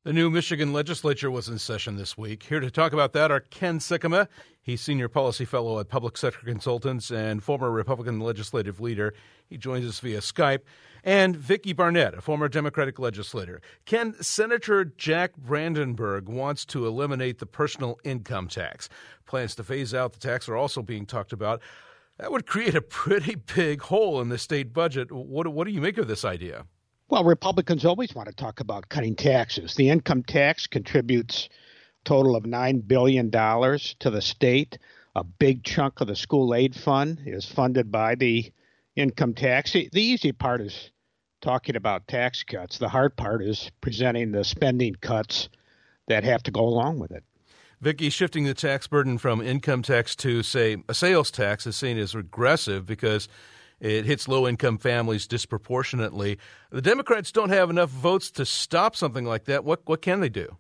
The new Michigan legislature was in session this week. Here to talk about that are Ken Sikkema. He's Senior Policy Fellow at Public Sector Consultants and former Republican legislative leader. He joins us via Skype. And Vicki Barnett, a former Democratic legislator. Ken, Senator Jack Brandenburg wants to eliminate the personal income tax. Plans to phase out the tax are also being talked about. That would create a pretty big hole in the state budget. What do you make of this idea? Well, Republicans always want to talk about cutting taxes. The income tax contributes a total of $9 billion to the state. A big chunk of the school aid fund is funded by the income tax. The easy part is talking about tax cuts. The hard part is presenting the spending cuts that have to go along with it. Vicki, shifting the tax burden from income tax to, say, a sales tax is seen as regressive because it hits low-income families disproportionately. The Democrats don't have enough votes to stop something like that. What can they do?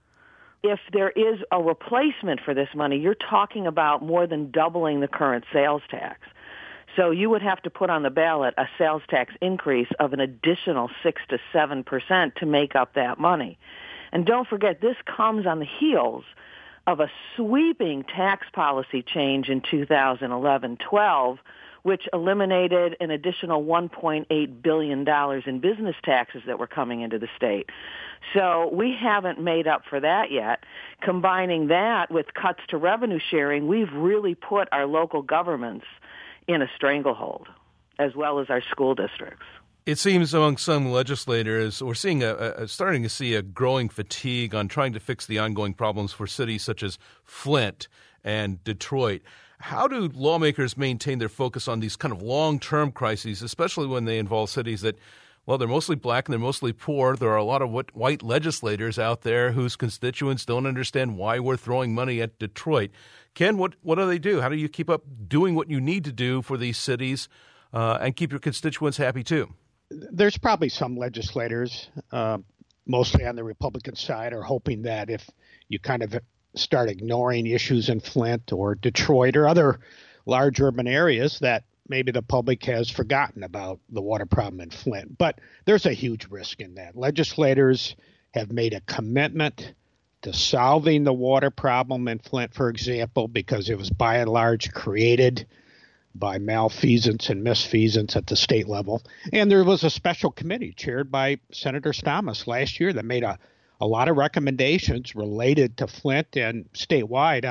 If there is a replacement for this money, you're talking about more than doubling the current sales tax. So you would have to put on the ballot a sales tax increase of an additional 6 to 7% to make up that money. And don't forget, this comes on the heels of a sweeping tax policy change in 2011-12, which eliminated an additional $1.8 billion in business taxes that were coming into the state. So we haven't made up for that yet. Combining that with cuts to revenue sharing, we've really put our local governments in a stranglehold, as well as our school districts. It seems among some legislators, we're seeing starting to see a growing fatigue on trying to fix the ongoing problems for cities such as Flint and Detroit. How do lawmakers maintain their focus on these kind of long-term crises, especially when they involve cities that, well, they're mostly black and they're mostly poor? There are a lot of white legislators out there whose constituents don't understand why we're throwing money at Detroit. Ken, what do they do? How do you keep up doing what you need to do for these cities and keep your constituents happy too? There's probably some legislators, mostly on the Republican side, are hoping that if you kind of start ignoring issues in Flint or Detroit or other large urban areas, that maybe the public has forgotten about the water problem in Flint. But there's a huge risk in that. Legislators have made a commitment to solving the water problem in Flint, for example, because it was by and large created by malfeasance and misfeasance at the state level. And there was a special committee chaired by Senator Stamas last year that made a lot of recommendations related to Flint and statewide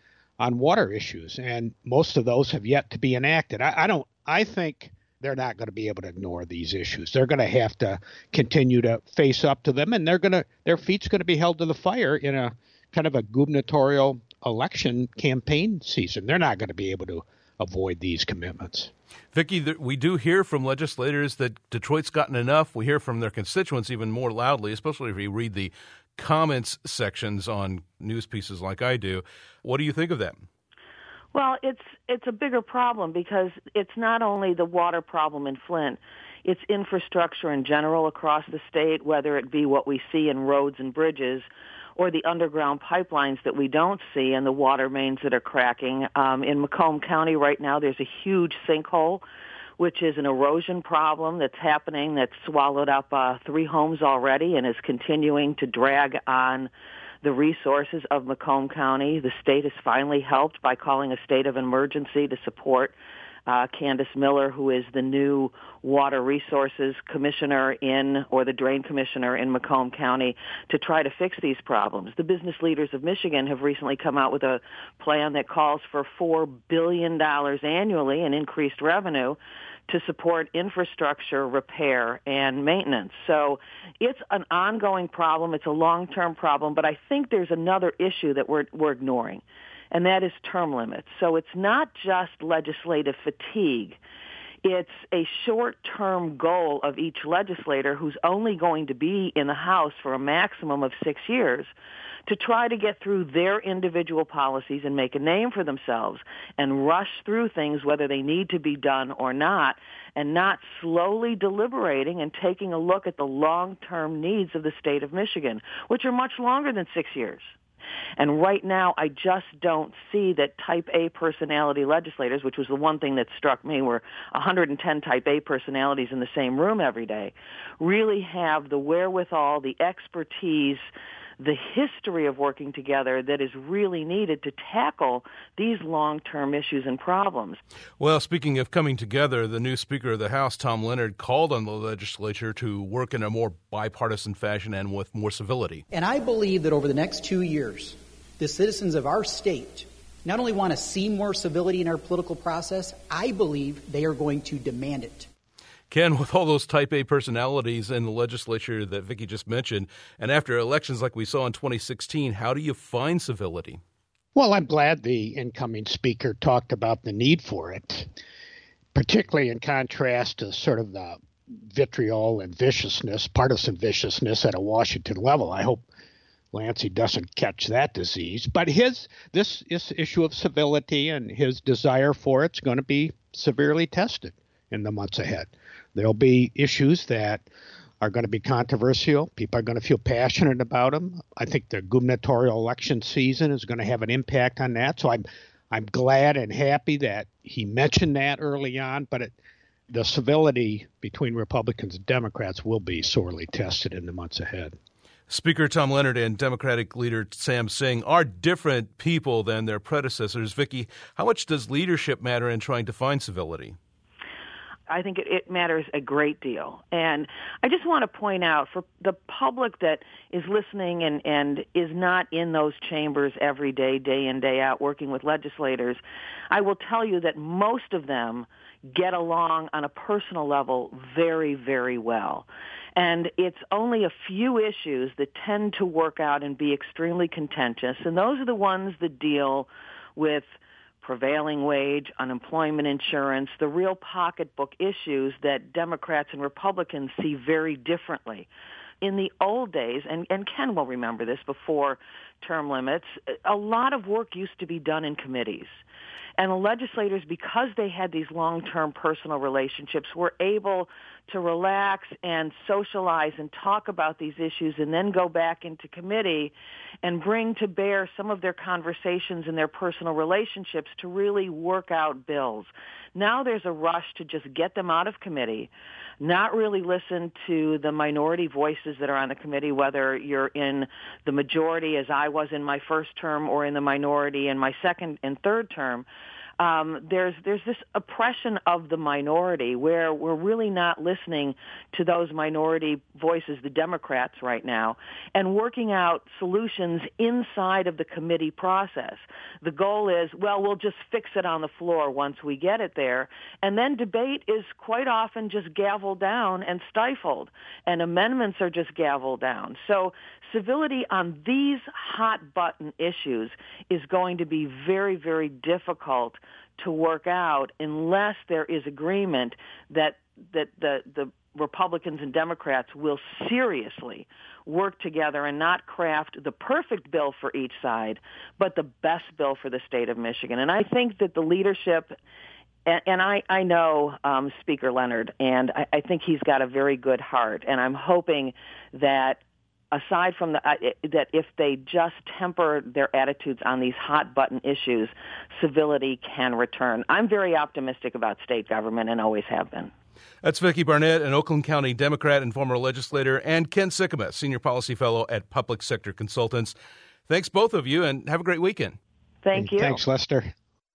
on water issues. And most of those have yet to be enacted. I think they're not going to be able to ignore these issues. They're going to have to continue to face up to them, and their feet's going to be held to the fire in a kind of a gubernatorial election campaign season. They're not going to be able to avoid these commitments. Vicki, we do hear from legislators that Detroit's gotten enough. We hear from their constituents even more loudly, especially if you read the comments sections on news pieces like I do. What do you think of that? Well, it's a bigger problem because it's not only the water problem in Flint, it's infrastructure in general across the state, whether it be what we see in roads and bridges or the underground pipelines that we don't see and the water mains that are cracking. In Macomb County right now, there's a huge sinkhole, which is an erosion problem that's happening that's swallowed up 3 homes already and is continuing to drag on the resources of Macomb County. The state has finally helped by calling a state of emergency to support Candace Miller, who is the new water resources commissioner or the drain commissioner in Macomb County, to try to fix these problems. The business leaders of Michigan have recently come out with a plan that calls for $4 billion annually in increased revenue to support infrastructure repair and maintenance. So it's an ongoing problem. It's a long-term problem, but I think there's another issue that we're ignoring, and that is term limits. So it's not just legislative fatigue. It's a short-term goal of each legislator who's only going to be in the House for a maximum of 6 years to try to get through their individual policies and make a name for themselves and rush through things whether they need to be done or not, and not slowly deliberating and taking a look at the long-term needs of the state of Michigan, which are much longer than 6 years. And right now, I just don't see that type A personality legislators, which was the one thing that struck me, were 110 type A personalities in the same room every day, really have the wherewithal, the expertise, the history of working together that is really needed to tackle these long-term issues and problems. Well, speaking of coming together, the new Speaker of the House, Tom Leonard, called on the legislature to work in a more bipartisan fashion and with more civility. And I believe that over the next 2 years, the citizens of our state not only want to see more civility in our political process, I believe they are going to demand it. Ken, with all those type A personalities in the legislature that Vicki just mentioned, and after elections like we saw in 2016, how do you find civility? Well, I'm glad the incoming speaker talked about the need for it, particularly in contrast to sort of the vitriol and viciousness, partisan viciousness at a Washington level. I hope Lancey doesn't catch that disease. But this issue of civility and his desire for it's going to be severely tested in the months ahead. There'll be issues that are going to be controversial. People are going to feel passionate about them. I think the gubernatorial election season is going to have an impact on that. So I'm glad and happy that he mentioned that early on. But the civility between Republicans and Democrats will be sorely tested in the months ahead. Speaker Tom Leonard and Democratic leader Sam Singh are different people than their predecessors. Vicki, how much does leadership matter in trying to find civility? I think it matters a great deal. And I just want to point out for the public that is listening and is not in those chambers every day, day in, day out, working with legislators, I will tell you that most of them get along on a personal level very, very well. And it's only a few issues that tend to work out and be extremely contentious, and those are the ones that deal with prevailing wage, unemployment insurance, the real pocketbook issues that Democrats and Republicans see very differently. In the old days, and Ken will remember this before term limits, a lot of work used to be done in committees. And the legislators, because they had these long-term personal relationships, were able to relax and socialize and talk about these issues and then go back into committee and bring to bear some of their conversations and their personal relationships to really work out bills. Now there's a rush to just get them out of committee, not really listen to the minority voices that are on the committee, whether you're in the majority, as I was in my first term, or in the minority in my second and third term. There's this oppression of the minority where we're really not listening to those minority voices, the Democrats right now, and working out solutions inside of the committee process. The goal is, well, we'll just fix it on the floor once we get it there. And then debate is quite often just gavelled down and stifled, and amendments are just gavelled down. So civility on these hot-button issues is going to be very, very difficult to work out unless there is agreement that the Republicans and Democrats will seriously work together and not craft the perfect bill for each side, but the best bill for the state of Michigan. And I think that the leadership, and I know Speaker Leonard, and I think he's got a very good heart, and I'm hoping that aside from that if they just temper their attitudes on these hot-button issues, civility can return. I'm very optimistic about state government and always have been. That's Vicki Barnett, an Oakland County Democrat and former legislator, and Ken Sikkema, Senior Policy Fellow at Public Sector Consultants. Thanks, both of you, and have a great weekend. Thank you. Thanks, Lester.